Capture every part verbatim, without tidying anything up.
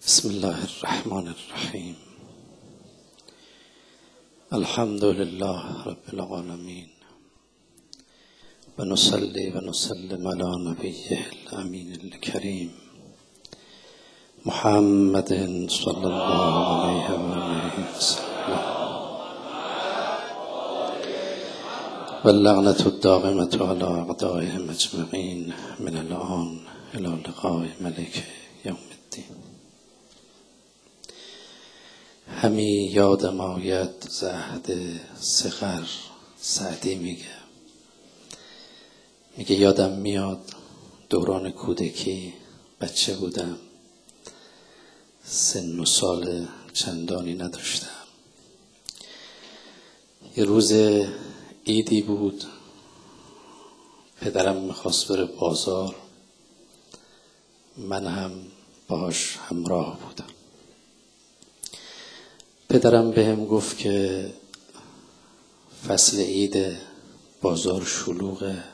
بسم الله الرحمن الرحیم. الحمد لله رب العالمین و نصلی و نسلم علی نبیه الامین الکریم محمد صلی الله علیه و آله وسلم و اللعنة الدائمة علی اعدائهم اجمعین من الآن الی لقاء ملک یوم الدین. همی یادم آید ز عهد صغر. سعدی میگه میگه یادم میاد دوران کودکی بچه بودم، سن و سال چندانی نداشتم. یه روز عیدی بود، پدرم میخواست بره بازار، من هم باهاش همراه بودم. پدرم بهم گفت که فصل عید بازار شلوغه،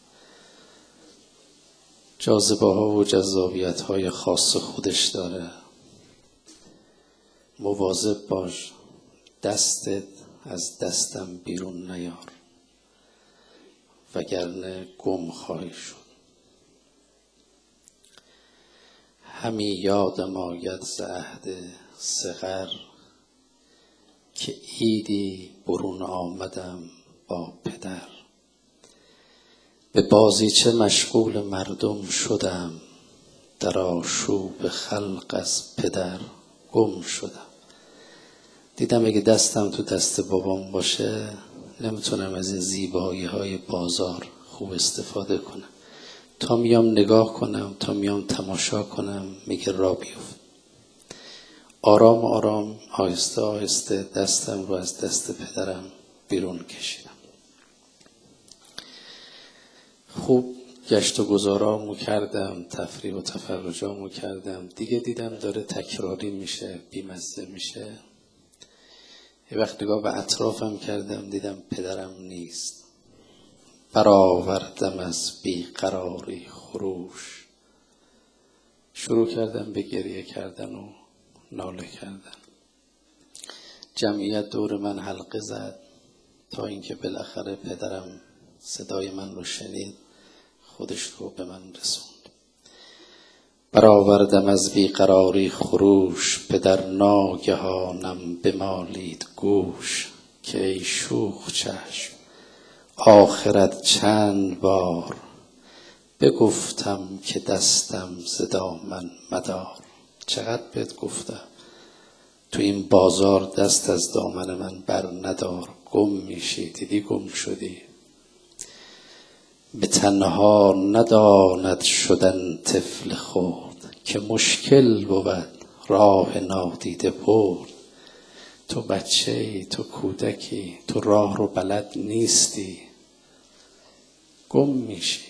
جاذبه ها و جذابیت های خاص خودش داره، مواظب باش دستت از دستم بیرون نیار وگرنه گم خواهی شد. همی یادم آید ز عهد صغر که عیدی برون آمدم با پدر. به بازیچه مشغول مردم شدم، در آشوب خلق از پدر گم شدم. دیدم اگه دستم تو دست بابام باشه نمیتونم از این زیبایی های بازار خوب استفاده کنم. تا میام نگاه کنم، تا میام تماشا کنم، میگه را بیفت. آرام آرام آهسته آهسته دستم رو از دست پدرم بیرون کشیدم. خوب گشت و گذارامو کردم، تفریح و تفرجامو کردم. دیگه دیدم داره تکراری میشه، بیمزه میشه. یه وقت نگاه به اطرافم کردم، دیدم پدرم نیست. برآوردم از بیقراری خروش، شروع کردم به گریه کردن و ناله کردن. جمعیت دور من حلقه زد تا اینکه بالاخره پدرم صدای من رو شنید، خودش رو به من رسوند. برآوردم از بیقراری خروش، پدر ناگهانم بمالید گوش. که ای شوخ چشم آخرت چند بار، بگفتم که دستم ز دامن مدار. چقدر بهت گفتم تو این بازار دست از دامن من بر ندار، گم میشی. دیدی گم شدی. به تنها نداند شدن طفل خرد، که مشکل بود راه نادیده برد. تو بچه‌ای، تو کودکی، تو راه رو بلد نیستی، گم میشی.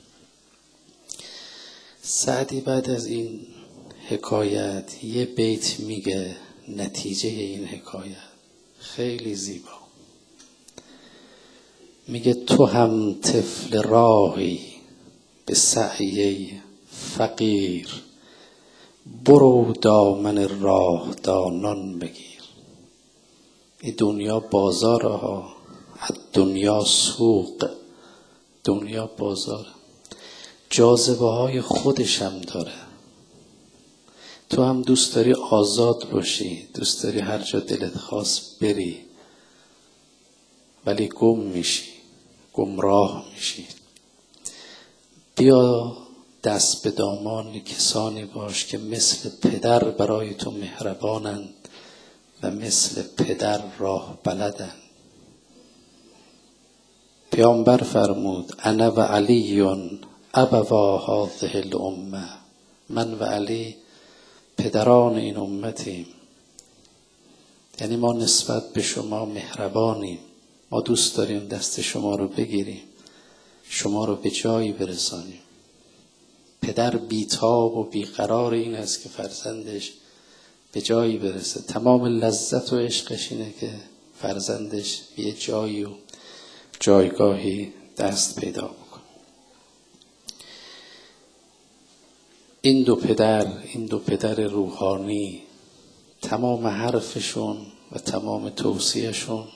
سعدی بعد از این حکایت یه بیت میگه، نتیجه این حکایت خیلی زیبا. میگه تو هم طفل راهی به سعی فقیر، برو دامن راه دانان بگیر. این دنیا بازاره ها، دنیا سوق، دنیا بازاره، جاذبه های خودش هم داره. تو هم دوست داری آزاد باشی، دوست داری هر جا دلت خواست بری، ولی گم میشی، گمراه میشی. بیا دست به دامان کسانی باش که مثل پدر برای تو مهربانند و مثل پدر راه بلدند. پیامبر فرمود انا و علی ابوا هذه الامه. من و علی پدران این امتیم. یعنی ما نسبت به شما مهربانیم، ما دوست داریم دست شما رو بگیریم، شما رو به جایی برسانیم. پدر بیتاب و بیقرار این است که فرزندش به جایی برسه. تمام لذت و عشقش اینه که فرزندش به یه جایی و جایگاهی دست پیدا بکنه. این دو پدر این دو پدر روحانی تمام حرفشون و تمام توصیهشون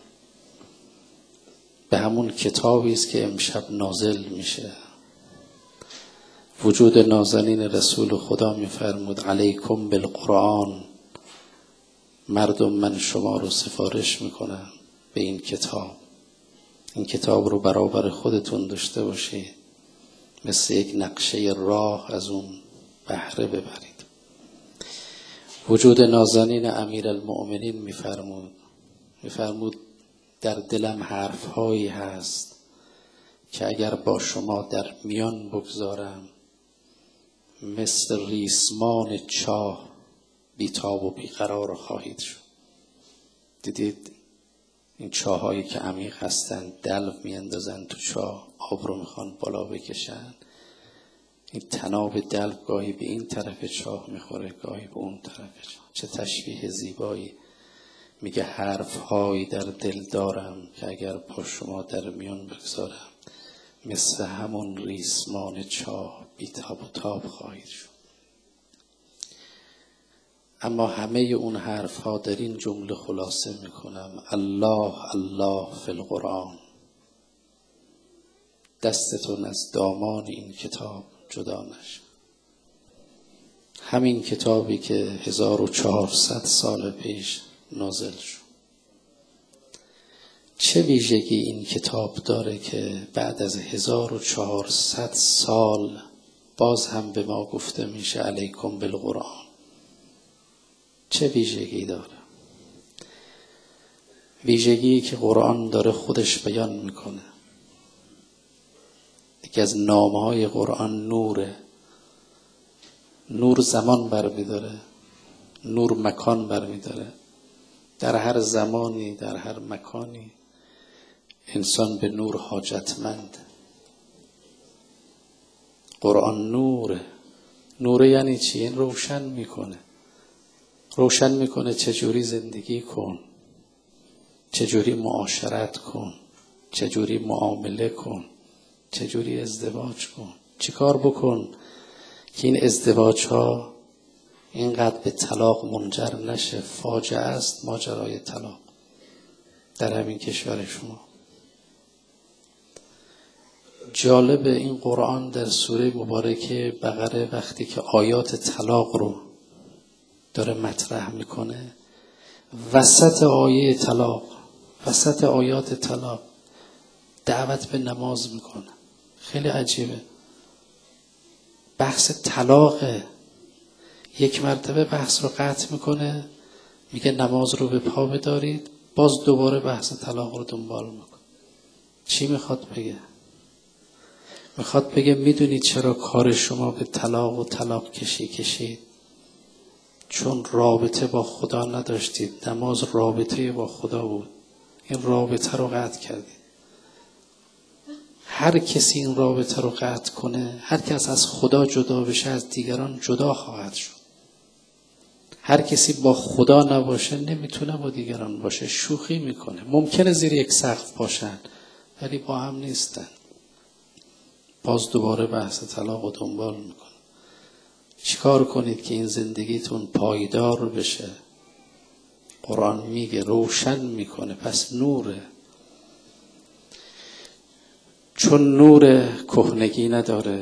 به همون کتابی است که امشب نازل میشه. وجود نازنین رسول خدا میفرمود علیکم بالقرآن، مردم من شما رو سفارش میکنم به این کتاب. این کتاب رو برابر خودتون داشته باشید، مثل یک نقشه راه از اون بهره ببرید. وجود نازنین امیرالمؤمنین میفرمود میفرمود در دلم حرفهایی هست که اگر با شما در میان بگذارم مثل ریسمان چاه بیتاب و بیقرار خواهید شد. دیدید این چاهایی که عمیق هستن دلو میاندازن تو چاه، آب رو میخوان بالا بکشن. این تناب دلو گاهی به این طرف چاه میخوره، گاهی به اون طرف چاه. چه تشبیه زیبایی. میگه حرفهایی در دل دارم که اگر با شما در میان بگذارم مثل همون ریسمان چاه بیتاب و تاب خواهید شد. اما همه اون حرفها در این جمله خلاصه میکنم: الله الله فی القرآن. دستتون از دامان این کتاب جدا نشه. همین کتابی که هزار و چهارصد سال پیش نازل شد. چه ویژگی این کتاب داره که بعد از هزار و چهارصد سال باز هم به ما گفته میشه علیکم بالقرآن؟ چه ویژگی داره؟ ویژگی که قرآن داره خودش بیان میکنه. یکی از نامهای قرآن نوره. نور زمان برمیداره، نور مکان برمیداره. در هر زمانی، در هر مکانی انسان به نور حاجتمند. قرآن نوره. نوره یعنی چی؟ این روشن میکنه. روشن میکنه چجوری زندگی کن، چجوری معاشرت کن، چجوری معامله کن، چجوری ازدواج کن، چی کار بکن که این ازدواج ها اینقدر به طلاق منجر نشه. فاجعه است ماجرای طلاق در همین کشور شما. جالب این قرآن در سوره مبارکه بقره وقتی که آیات طلاق رو داره مطرح میکنه، وسط آیه طلاق، وسط آیات طلاق دعوت به نماز میکنه. خیلی عجیبه. بحث طلاقه، یک مرتبه بحث رو قطع میکنه، میگه نماز رو به پا بدارید، باز دوباره بحث طلاق رو دنبال میکنه. چی میخواد بگه؟ میخواد بگه میدونید چرا کار شما به طلاق و طلاق کشی کشید؟ چون رابطه با خدا نداشتید. نماز رابطه با خدا بود، این رابطه رو قطع کردید. هر کسی این رابطه رو قطع کنه، هر کس از خدا جدا بشه از دیگران جدا خواهد شد. هر کسی با خدا نباشه نمیتونه با دیگران باشه. شوخی میکنه. ممکنه زیر یک سقف باشن ولی با هم نیستن. باز دوباره بحث طلاق رو دنبال میکنه. چیکار کنید که این زندگیتون پایدار بشه؟ قرآن میگه روشن میکنه. پس نوره. چون نور کهنگی نداره،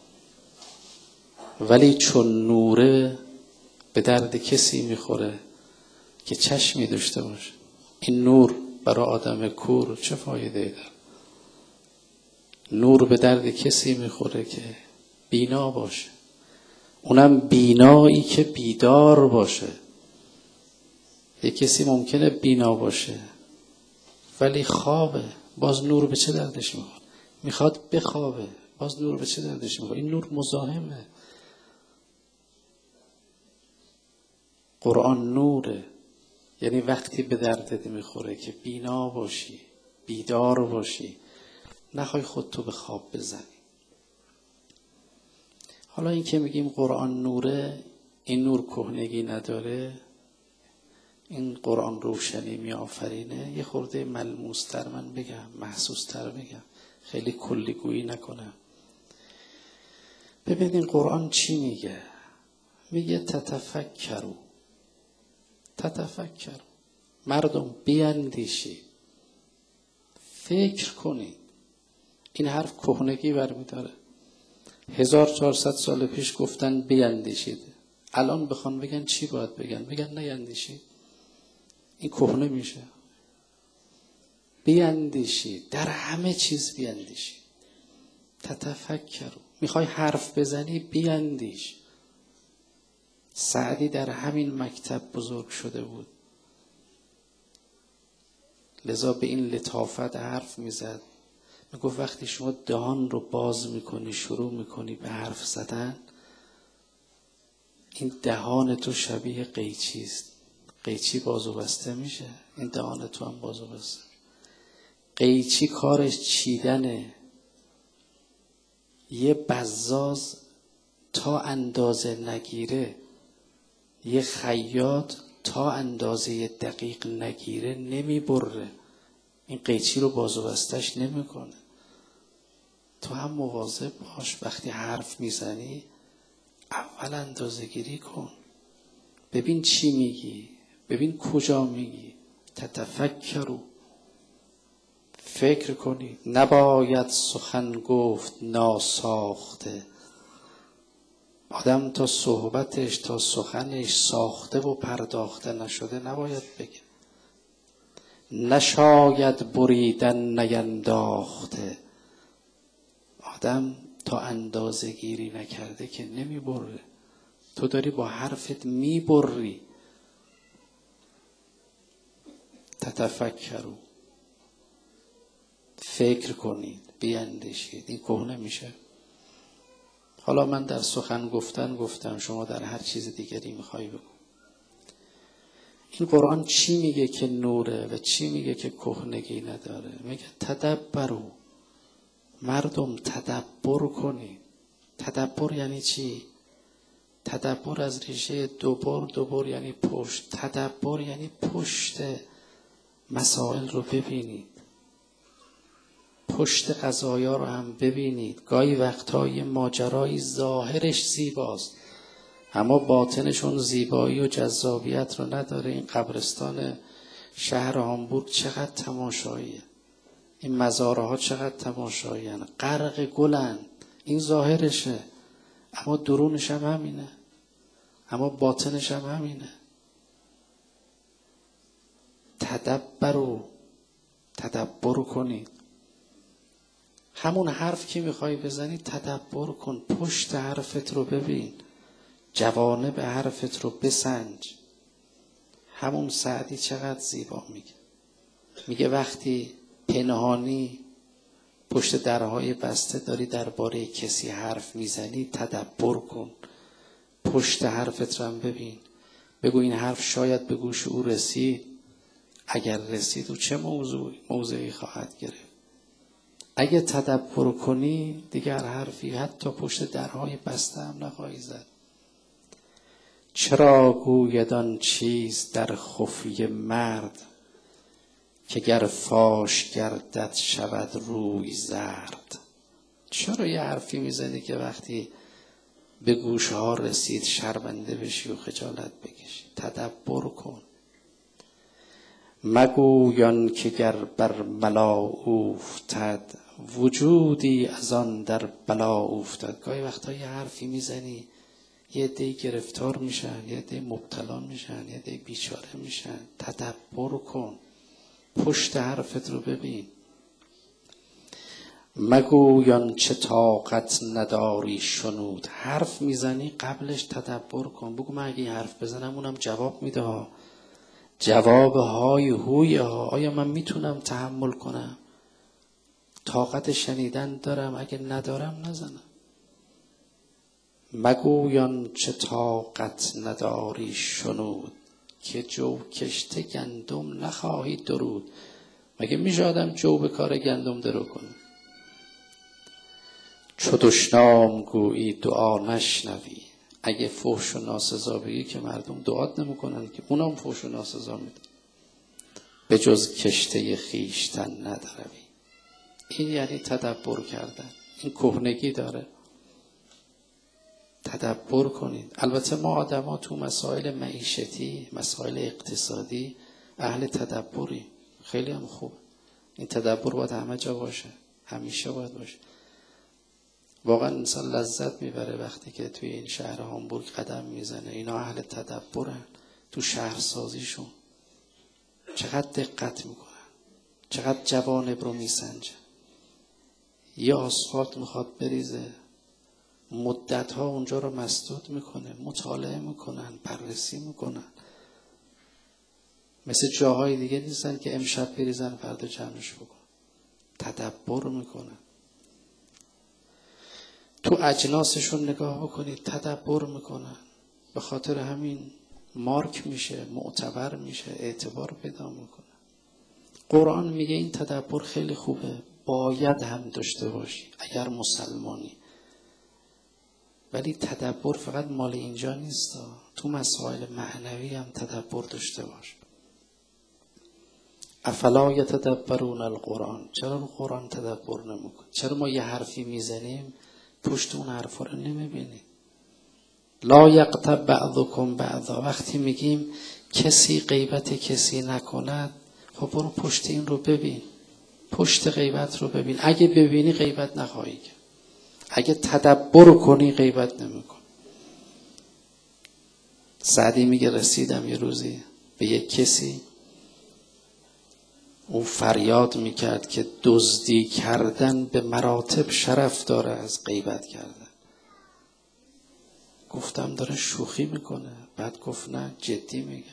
ولی چون نوره به درد کسی میخوره که چشمی داشته باشه. این نور برای آدم کور چه فایده داره؟ نور به درد کسی میخوره که بینا باشه، اونم بینایی که بیدار باشه. یک کسی ممکنه بینا باشه ولی خوابه، باز نور به چه دردش میخوره؟ میخواد بخوابه، باز نور به چه دردش میخوره؟ این نور مزاحمه. قرآن نوره، یعنی وقتی به دردت میخوره که بینا باشی، بیدار باشی، نخوای خودتو به خواب بزنی. حالا این که میگیم قرآن نوره، این نور کهنگی نداره، این قرآن روشنی میآفرینه. یه خورده ملموستر من بگم، محسوستر بگم، خیلی کلی گویی نکنم. ببینید قرآن چی میگه؟ میگه تتفکروا، تتفکروا، مردم بیندیشید، فکر کنید. این حرف کهنگی برمیداره. هزار و چهارصد سال پیش گفتن بیندیشید، الان بخوان بگن چی باید بگن؟ بگن نیندیشید. این کهنه میشه. بیندیشید، در همه چیز بیندیشید. تتفکروا، میخوای حرف بزنی بیندیش. سعدی در همین مکتب بزرگ شده بود، لذا به این لطافت حرف میزد. میگفت وقتی شما دهان رو باز میکنی، شروع میکنی به حرف زدن، این دهان تو شبیه قیچیست. قیچی باز و بسته میشه، این دهان تو هم باز و بسته. قیچی کارش چیدنه. یه بزاز تا اندازه نگیره، یه خیاط تا اندازه دقیق نگیره نمیبره. این قیچی رو باز و بستش نمیکنه. تو هم مواظب باش، وقتی حرف میزنی اول اندازه گیری کن، ببین چی میگی، ببین کجا میگی. تتفکروا، فکر کنید. نباید سخن گفت ناساخته. آدم تا صحبتش، تا سخنش ساخته و پرداخته نشده نباید بگه. نشاید بریدن نینداخته. آدم تا اندازه گیری نکرده که نمی بره. تو داری با حرفت می بری. تتفکروا، فکر کنید، بیندیشید. این کهنه میشه. حالا من در سخن گفتن گفتم، شما در هر چیز دیگری میخوای بگو. این قرآن چی میگه که نوره و چی میگه که کهنگی نداره؟ میگه تدبروا، مردم تدبر کنید. تدبر یعنی چی؟ تدبر از ریشه دوبر، دوبر یعنی پشت. تدبر یعنی پشت مسائل رو ببینید، پشت قضایا رو هم ببینید. گاهی وقتها یه ماجرای ظاهرش زیباست اما باطنشون زیبایی و جذابیت رو نداره. این قبرستان شهر هامبورگ چقدر تماشاییه، این مزاره ها چقدر تماشایی هن. غرق گلن، این ظاهرشه اما درونش هم همینه، اما باطنش هم همینه. تدبروا، تدبر کنید. همون حرف که میخوای بزنی تدبر کن، پشت حرفت رو ببین، جوانب حرفت رو بسنج. همون سعدی چقدر زیبا میگه. میگه وقتی پنهانی پشت درهای بسته داری درباره کسی حرف میزنی، تدبر کن، پشت حرفت رو هم ببین. بگو این حرف شاید به گوش او رسید، اگر رسید او چه موضوعی موضعی خواهد گرفت. اگه تدبر کنی دیگر حرفی حتی پشت درهای بسته هم نخواهی زد. چرا گوید آن چیز در خفیه مرد، که گر فاش گردد شود روی زرد. چرا یه حرفی میزنی که وقتی به گوش ها رسید شرمنده بشی و خجالت بکشی؟ تدبر کن. مگویان که گر بر ملا اوفتد، وجودی از آن در بلا اوفتد. گاهی وقتا یه حرفی میزنی یه عده گرفتار میشن، یه عده مبتلا میشن، یه عده بیچاره میشن. تدبر کن، پشت حرفت رو ببین. مگویان چه طاقت نداری شنود. حرف میزنی قبلش تدبر کن. بگو من اگه این حرف بزنم اونم جواب میده ها، جواب های هوی ها. آیا من میتونم تحمل کنم؟ طاقت شنیدن دارم؟ اگه ندارم نزنم. مگویان چه طاقت نداری شنود، که جو کشته گندم نخواهی درود. مگه میشه آدم جو به کار گندم درو کنه؟ چو دشنام گویی دعا نشنوی. اگه فحش و ناسزا بگی که مردم دعات نمیکنن که اونم فحش و ناسزا میده. به جز کشته خیشتن ندروی. این یعنی تدبر کردن. این کهنگی داره. تدبر کنید. البته ما آدما تو مسائل معیشتی، مسائل اقتصادی اهل تدبری، خیلی هم خوب. این تدبر باید همه جا باشه، همیشه باید باشه. واقعا انسان لذت میبره وقتی که توی این شهر هامبورگ قدم میزنه. اینا اهل تدبرن. تو شهرسازیشون چقدر دقت میکنن، چقدر جوانب رو میسنجن. یه آسفالت میخواد بریزه، مدت ها اونجا رو مسدود میکنه، مطالعه میکنن، بررسی میکنن. مثل جاهای دیگه نیستن که امشب بریزن فردا جمعش بکن. تدبر میکنن. تو اجناسشون نگاه بکنید، تدبر میکنن. به خاطر همین مارک میشه، معتبر میشه، اعتبار پیدا میکنه. قرآن میگه این تدبر خیلی خوبه، باید هم داشته باشی اگر مسلمانی. ولی تدبر فقط مال اینجا نیست، تو مسائل معنوی هم تدبر داشته باش. افلا یتدبرون القرآن، چرا رو قرآن تدبر نمیکن؟ چرا ما یه حرفی میزنیم پشت اون حرفا رو نمیبینیم؟ لا یغتب بعضکم بعضا، وقتی میگیم کسی غیبت کسی نکند، خب برو پشت این رو ببین، پشت غیبت رو ببین. اگه ببینی غیبت نخواهی کرد، اگه تدبر کنی غیبت نمیکن. سعدی میگه رسیدم یه روزی به یک کسی، اون فریاد میکرد که دزدی کردن به مراتب شرف داره از غیبت کردن. گفتم داره شوخی میکنه. بعد گفت نه جدی میگه.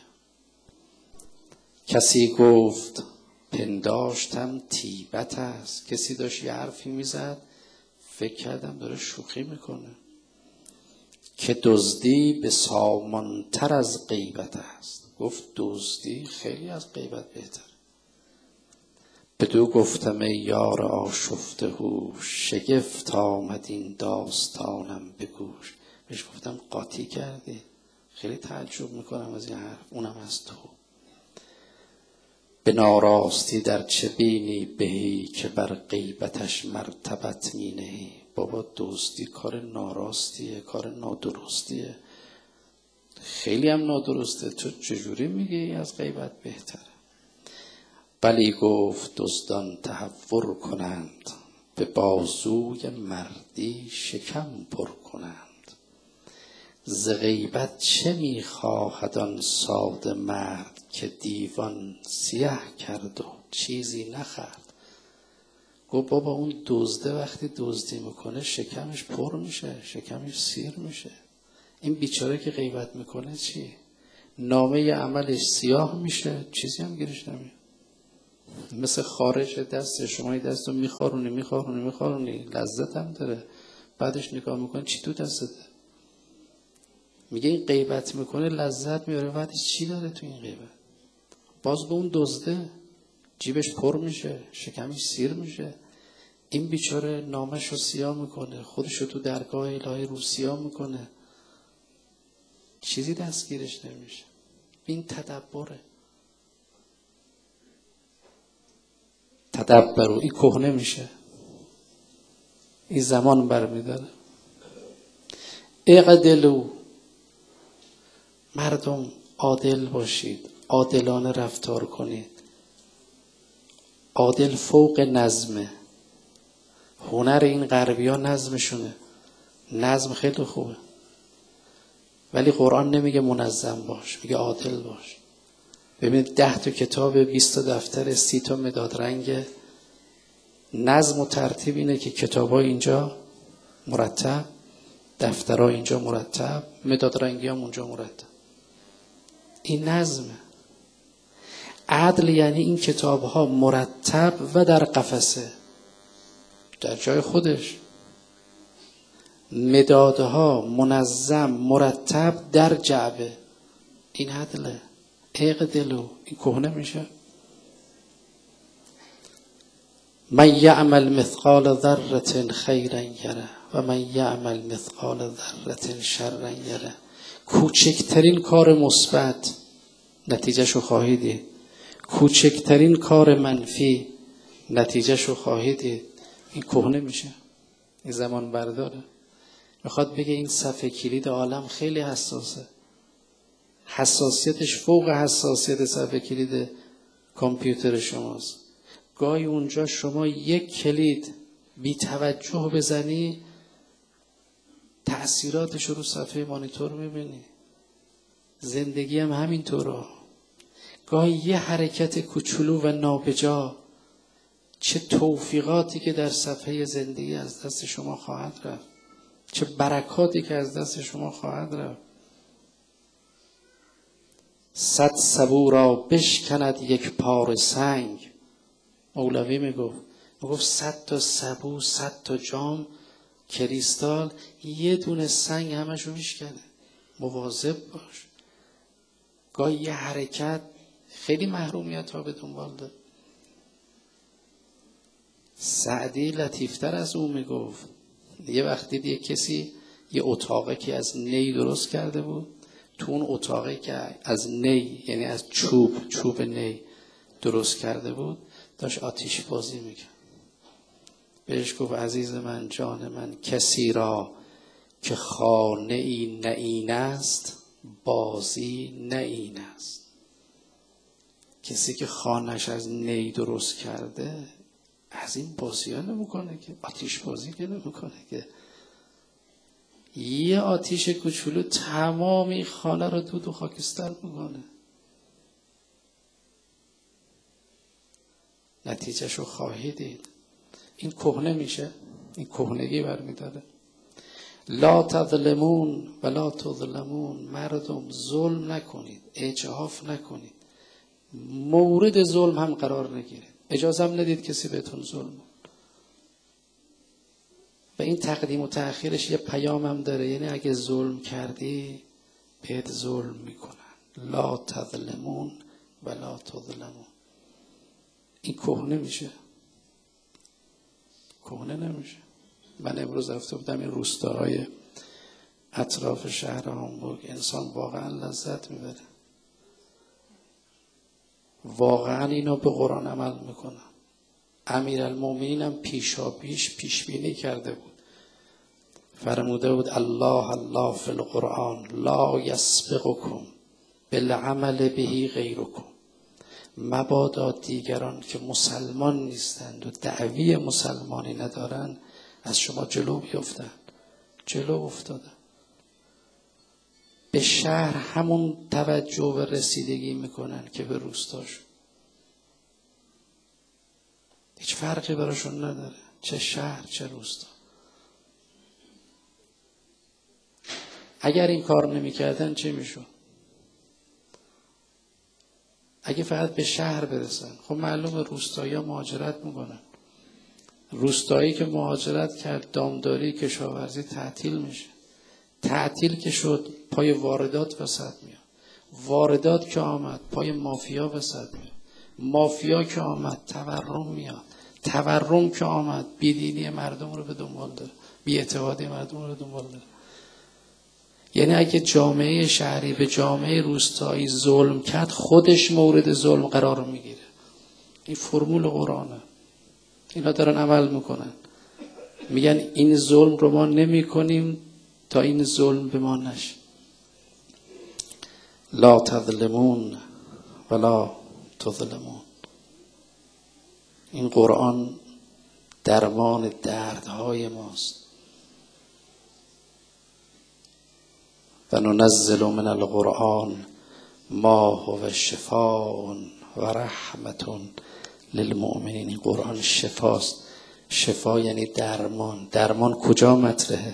کسی گفت پنداشتم طیبت است. کسی داشت یه حرفی میزد، فکر کردم داره شوخی میکنه. که دزدی به سامانتر از غیبت است. گفت دزدی خیلی از غیبت بهتر. بدو گفتم ای یار آشفته هوش، شگفت آمد این داستانم به گوش. بهش گفتم قاطی کردی، خیلی تعجب میکنم از این حرف، اونم از تو. به ناراستی در چه بینی بهی، که بر غیبتش مرتبت می نهی. بابا دزدی کار ناراستیه، کار نادرستیه، خیلی هم نادرسته. تو چجوری میگی از غیبت بهتره؟ بلی گفت دزدان تهور کنند، به بازوی مردی شکم پر کنند. ز غیبت چه میخواهد آن ساده مرد، که دیوان سیه کرد و چیزی نخورد. گفت بابا اون دزده وقتی دزدی میکنه شکمش پر میشه، شکمش سیر میشه. این بیچاره که غیبت میکنه چی؟ نامه عملش سیاه میشه، چیزی هم گیرش نمیاد. مثل خارج دست شما، دست رو میخارونی میخارونی میخارونی لذت هم داره، بعدش نگاه میکنی چی تو دستته. میگه این غیبت میکنه لذت میاره، بعدش چی داره تو این غیبت؟ باز به اون دزده جیبش پر میشه، شکمش سیر میشه. این بیچاره نامش رو سیاه میکنه، خودش رو تو درگاه الهی رو سیاه میکنه، چیزی دستگیرش نمیشه. این تدبره. تدبر این کهنه میشه، این زمان برمیداره. اعدلوا، مردم عادل باشید، عادلانه رفتار کنید. عادل فوق نظمه. هنر این غربی ها نظمشونه. نظم خیلی خوبه، ولی قرآن نمیگه منظم باش، میگه عادل باش. ببینید ده تا کتاب، بیست تا دفتر، سی تا مداد رنگ. نظم و ترتیب اینه که کتاب ها اینجا مرتب، دفترها اینجا مرتب، مداد رنگی هم اونجا مرتب. این نظمه. عدل یعنی این کتاب ها مرتب و در قفسه، در جای خودش. مدادها منظم مرتب در جعبه. این عدله. اعدلوا، این کهنه میشه. من یعمل مثقال ذره خیرا یره و من یعمل مثقال ذره شرا یره. کوچکترین کار مثبت نتیجهشو خواهی دید، کوچکترین کار منفی نتیجهشو خواهی دید. این کهنه میشه، این زمان برداره. میخواد بگه این صفحه کلید عالم خیلی حساسه، حساسیتش فوق حساسیت صفحه کلید کامپیوتر شماست. گاهی اونجا شما یک کلید بی توجه بزنی تأثیراتش رو صفحه مانیتور میبینی. زندگی هم همینطوره. گاهی یه حرکت کوچولو و نابجا چه توفیقاتی که در صفحه زندگی از دست شما خواهد رفت، چه برکاتی که از دست شما خواهد رفت. صد سبو را بشکند یک پاره سنگ. مولوی میگفت میگفت صد تا سبو، صد تا جام کریستال، یه دونه سنگ همشو میشکنه. مواظب باش. گاهی یه حرکت خیلی محرومیت ها به دنبال داره. سعدی لطیفتر از اون میگفت. یه وقتی دیگه کسی یه اتاقه که از نی درست کرده بود، تو اون اتاقه که از نی یعنی از چوب چوب نی درست کرده بود داشت آتیش بازی میکرد. بهش گفت عزیز من، جان من، کسی را که خانه ای نه این است بازی نه این است. کسی که خانهش از نی درست کرده از این بازی ها نمیکنه که، آتیش بازی که نمیکنه که. یه آتیش کوچولو تمامی خانه رو دود و خاکستر میکنه. نتیجه شو خواهی دید. این کهنه میشه، این کهنگی برمیداره. لا تظلمون و لا تظلمون. مردم ظلم نکنید، اجحاف نکنید، مورد ظلم هم قرار نگیرید، اجازه هم ندید کسی بهتون ظلم. و این تقدیم و تأخیرش یه پیام هم داره، یعنی اگه ظلم کردی بهت ظلم میکنن. لا تظلمون و لا تظلمون. این کهنه میشه، کهنه نمیشه. من امروز رفته بودم این روستاهای اطراف شهر هامبورگ، انسان واقعا لذت میبره. واقعا اینا به قرآن عمل میکنن. امیرالمومنین هم پیشا پیش پیش بینی کرده بود، فرموده بود الله الله فی القرآن لا یسبقکم بالعمل بهی غیرکم. مبادا دیگران که مسلمان نیستند و دعوی مسلمانی ندارند از شما جلو بیفتن. جلو افتادن. به شهر همون توجه و رسیدگی میکنن که به روستاش. هیچ فرقی براشون نداره، چه شهر چه روستا. اگر این کار نمیکردن چی میشد؟ اگه فقط به شهر برسن، خب معلومه روستایی ها مهاجرت میکنن. روستایی که مهاجرت کرد، دامداری کشاورزی تعطیل میشه. تعطیل که شد پای واردات وسط میاد. واردات که آمد پای مافیا وسط میاد. مافیا که آمد تورم میاد. تورم که آمد بیدینی مردم رو به دنبال داره، بی‌اعتمادی مردم رو به دنبال داره. یعنی اگه جامعه شهری به جامعه روستایی ظلم کرد، خودش مورد ظلم قرار میگیره. این فرمول قرآنه. اینا دارن عمل میکنن، میگن این ظلم رو ما نمی کنیم تا این ظلم به ما نشه. لا تظلمون ولا تظلمون. این قرآن درمان دردهای ماست. و ننزل من القرآن ما هو شفاء و رحمت للمؤمنین. این قرآن شفاست. شفا یعنی درمان. درمان کجا مطرحه؟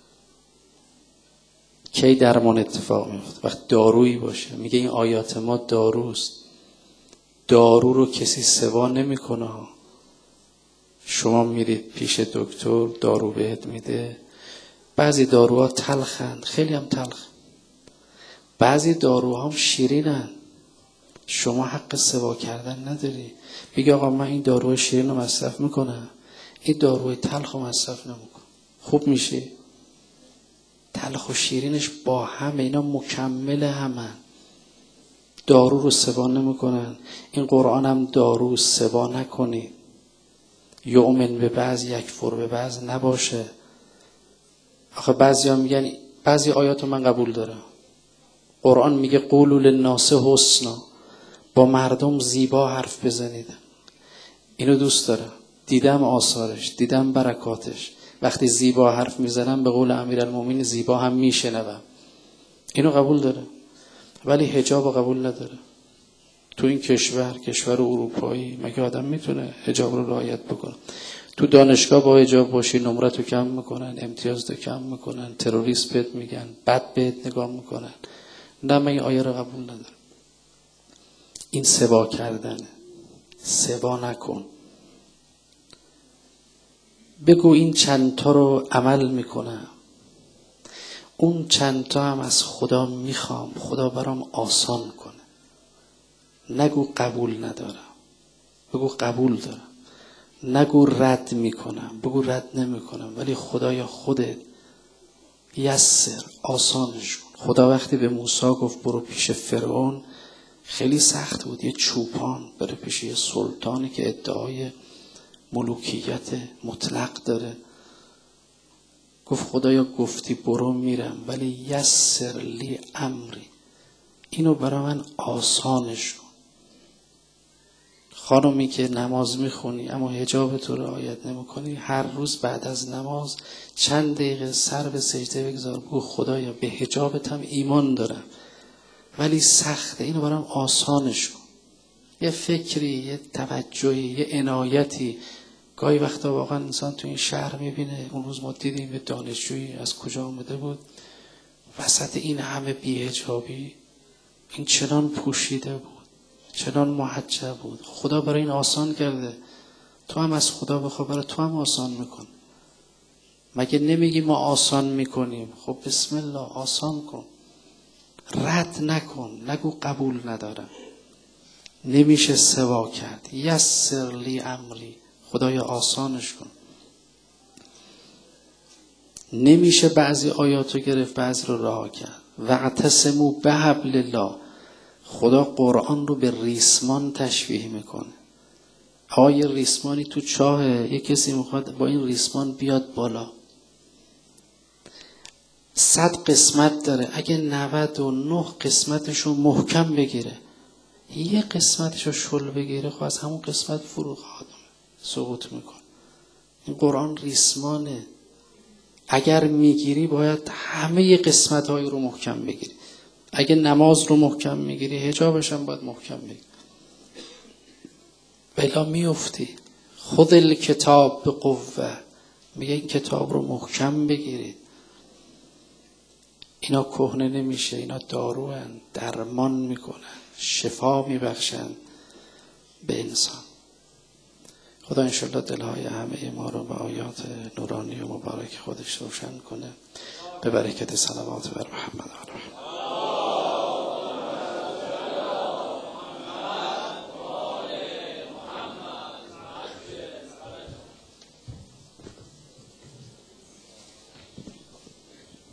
کی درمان اتفاق میفته؟ وقت دارویی باشه. میگه این آیات ما داروست. دارو رو کسی سوا نمیکنه. شما میرید پیش دکتر، دارو بهت میده. بعضی داروها تلخند، خیلی هم تلخ. بعضی داروها هم شیرینن، شما حق سوا کردن نداری. بگی آقا من این داروی شیرین رو مصرف میکنم، این داروی تلخ رو مصرف نمیکنم، خوب میشه؟ تلخ و شیرینش با هم، اینا مکمل همن. دارو رو سوا نمیکنن. این قرآن هم دارو سوا نکنید. یؤمن به بعض یکفر به بعض نباشه. آخه بعضی ها میگن بعضی آیات رو من قبول دارم. قرآن میگه قولوا للناس حسنا، با مردم زیبا حرف بزنید. اینو دوست دارم، دیدم آثارش، دیدم برکاتش. وقتی زیبا حرف میزنم به قول امیرالمومنین زیبا هم میشنوم. اینو قبول داره، ولی حجاب قبول نداره. تو این کشور، کشور اروپایی، مگه آدم میتونه حجاب رو رعایت بکنه؟ تو دانشگاه با حجاب باشی نمرت رو کم میکنن، امتیاز رو کم میکنن، تروریست بهت میگن، بد بهت نگاه میکنن. نه، من این آیه رو قبول ندارم. این سبا کردنه. سبا نکن. بگو این چند تا رو عمل میکنم، اون چند تا هم از خدا میخوام، خدا برام آسان کنه. نگو قبول ندارم، بگو قبول دارم. نگو رد میکنم، بگو رد نمیکنم، ولی خدایا خودت یسر، آسانش کن. خدا وقتی به موسی گفت برو پیش فرعون، خیلی سخت بود. یه چوپان بره پیش یه سلطانی که ادعای ملوکیت مطلق داره. گفت خدایا گفتی برو میرم، ولی یسر لی امری، اینو برای من آسانش کن. خانمی که نماز میخونی اما حجاب تو رعایت نمیکنی، هر روز بعد از نماز چند دقیقه سر به سجده بگذار، بگو خدایا به حجابت هم ایمان دارم ولی سخته، اینو برام آسانش کن. یه فکری، یه توجهی، یه عنایتی. گاهی وقتا واقعا انسان تو این شهر میبینه. اون روز ما دیدیم یه دانشجویی از کجا آمده بود، وسط این همه بی‌حجابی این چنان پوشیده بود، چنان محجب بود. خدا برای این آسان کرده. تو هم از خدا بخوا، برای تو هم آسان میکن. مگه نمیگی ما آسان میکنیم؟ خب بسم الله آسان کن. رد نکن، نگو قبول ندارم. نمیشه سوا کرد. یسر لی امری، خدایا آسانش کن. نمیشه بعضی آیاتو گرفت بعضی رو رها کرد. واعتصموا بحبل الله، خدا قرآن رو به ریسمان تشبیه میکنه. آیه ریسمانی تو چاهه، یک کسی میخواد با این ریسمان بیاد بالا. صد قسمت داره، اگه نود و نه قسمتشو محکم بگیره، یه قسمتشو شل بگیره، خب از همون قسمت فرو خواهد سقوط میکنه. این قرآن ریسمانه. اگر میگیری باید همه قسمت‌های رو محکم بگیری. اگه نماز رو محکم میگیری، حجابش هم باید محکم بگیری، بلا میفتی. خود الکتاب به قوه، میگه این کتاب رو محکم بگیرید. اینا کهنه نمیشه، اینا داروان، درمان میکنن، شفا میبخشن به انسان. خدا انشالله دلهای همه ما رو به آیات نورانی و مبارک خودش روشن کنه. به برکت صلوات بر محمد.